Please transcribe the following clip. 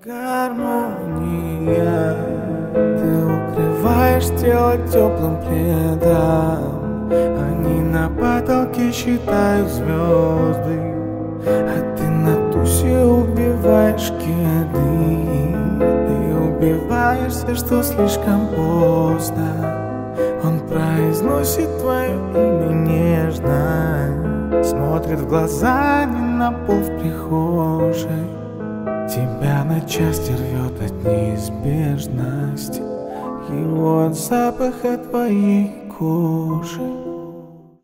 Гармония. Ты укрываешь тело теплым пледом. Они на потолке считают звезды, а ты на тусе убиваешь кеды. Ты убиваешься, что слишком поздно. Он произносит твое имя нежно, смотрит в глаза, не на пол в прихожей. Тебя на части рвет от неизбежности, его от запаха твоей кожи.